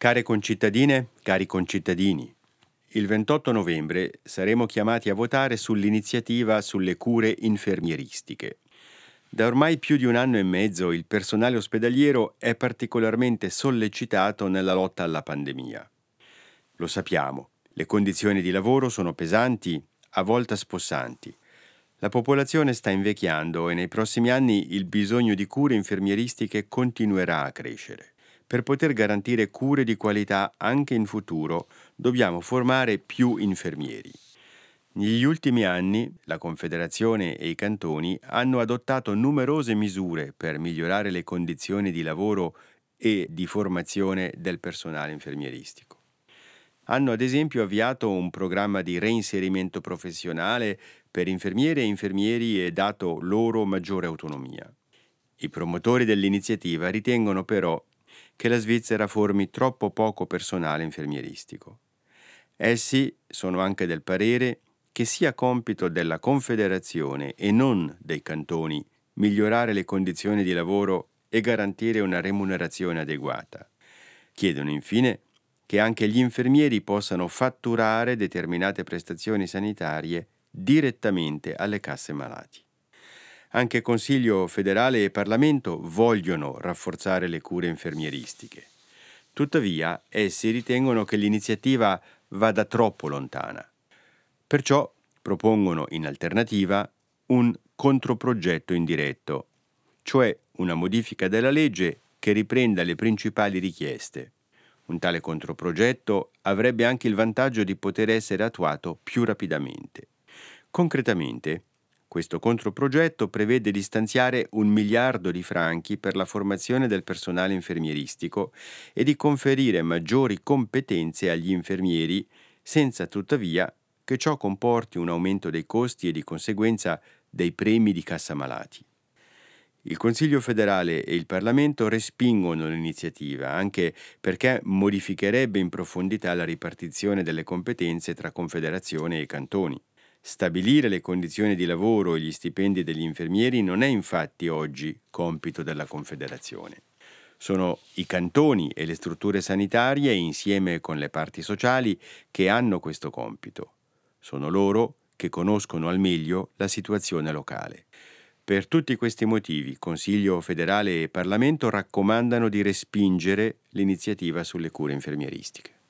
Care concittadine, cari concittadini, il 28 novembre saremo chiamati a votare sull'iniziativa sulle cure infermieristiche. Da ormai più di 1 anno e mezzo il personale ospedaliero è particolarmente sollecitato nella lotta alla pandemia. Lo sappiamo, le condizioni di lavoro sono pesanti, a volte spossanti. La popolazione sta invecchiando e nei prossimi anni il bisogno di cure infermieristiche continuerà a crescere. Per poter garantire cure di qualità anche in futuro, dobbiamo formare più infermieri. Negli ultimi anni, la Confederazione e i cantoni hanno adottato numerose misure per migliorare le condizioni di lavoro e di formazione del personale infermieristico. Hanno ad esempio avviato un programma di reinserimento professionale per infermiere e infermieri e dato loro maggiore autonomia. I promotori dell'iniziativa ritengono però che la Svizzera formi troppo poco personale infermieristico. Essi sono anche del parere che sia compito della Confederazione e non dei cantoni migliorare le condizioni di lavoro e garantire una remunerazione adeguata. Chiedono infine che anche gli infermieri possano fatturare determinate prestazioni sanitarie direttamente alle casse malati. Anche Consiglio federale e Parlamento vogliono rafforzare le cure infermieristiche. Tuttavia, essi ritengono che l'iniziativa vada troppo lontana. Perciò propongono in alternativa un controprogetto indiretto, cioè una modifica della legge che riprenda le principali richieste. Un tale controprogetto avrebbe anche il vantaggio di poter essere attuato più rapidamente. Concretamente, questo controprogetto prevede di stanziare 1 miliardo di franchi per la formazione del personale infermieristico e di conferire maggiori competenze agli infermieri, senza tuttavia che ciò comporti un aumento dei costi e di conseguenza dei premi di cassa malati. Il Consiglio federale e il Parlamento respingono l'iniziativa, anche perché modificherebbe in profondità la ripartizione delle competenze tra Confederazione e cantoni. Stabilire le condizioni di lavoro e gli stipendi degli infermieri non è infatti oggi compito della Confederazione. Sono i cantoni e le strutture sanitarie, insieme con le parti sociali, che hanno questo compito. Sono loro che conoscono al meglio la situazione locale. Per tutti questi motivi, Consiglio federale e Parlamento raccomandano di respingere l'iniziativa sulle cure infermieristiche.